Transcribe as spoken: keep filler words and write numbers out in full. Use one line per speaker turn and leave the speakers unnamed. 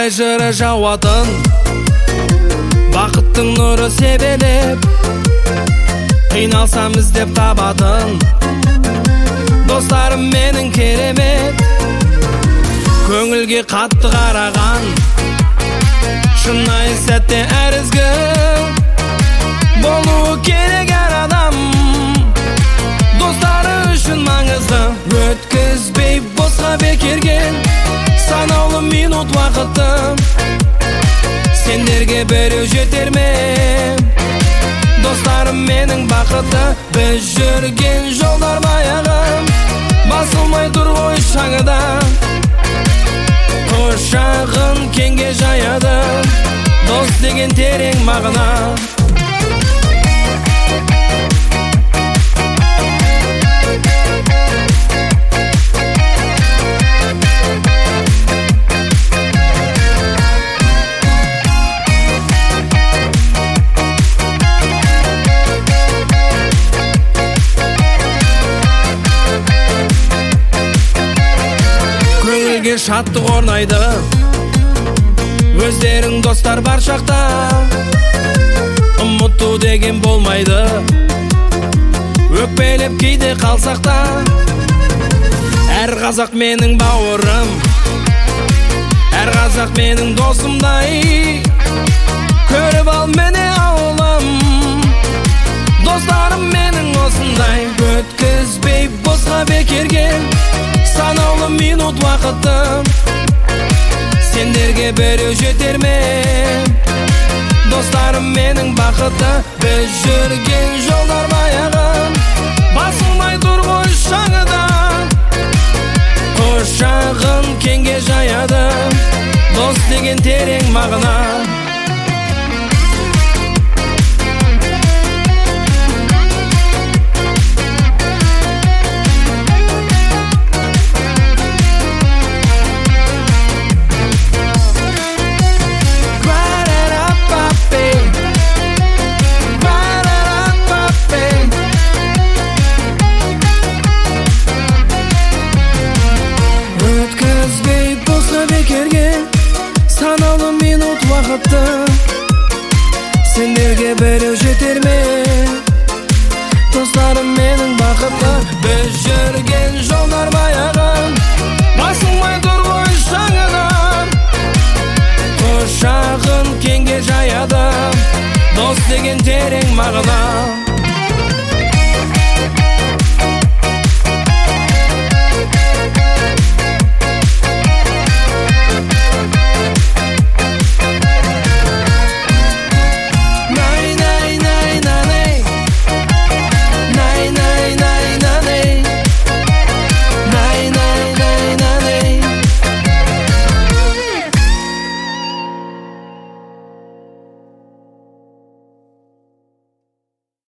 Ай жыры жауатын бақыттың нұры себелеп, қиналсам іздеп табатын достарым менің керемет. Көңілге қатты қараған шынайы сәтте әр ізгі болуы керек әр адам, достары үшін маңызды. Өткізбей босқа бекерген санаулы минут уақытым, сендерге біреу жетер ме? Достарым менің бақыты, біз жүрген жолдар баяғым, басылмай тұр ғой шаңыда, құшағын кеңге жаяды, дос деген терең мағына. Көңілге шаттық орнайды, өздерің достар бар шақта, ұмыту деген болмайды, өкпелеп кейде қалсақ та. Әр қазақ менің бауырым, әр қазақ менің досымдай, көріп ал міне ауылым, достарым менің осындай. Өткізбей босқа бекерген санаулы минут уақытым, сендерге біреу жетер ме? Достарым менің бақыты, біз жүрген жолдар баяғым, басылмай тұр ғой шаңыда, құшағын кеңге жаяды, дос деген терең мағына. Санаулы минут уақытты, сендерге біреу жетер ме? Достарым менің бақыты, біз жүрген жолдар баяғым, басылмай тұр ғой шаңыдан, құшағын кеңге жаяды, дос деген терең мағына.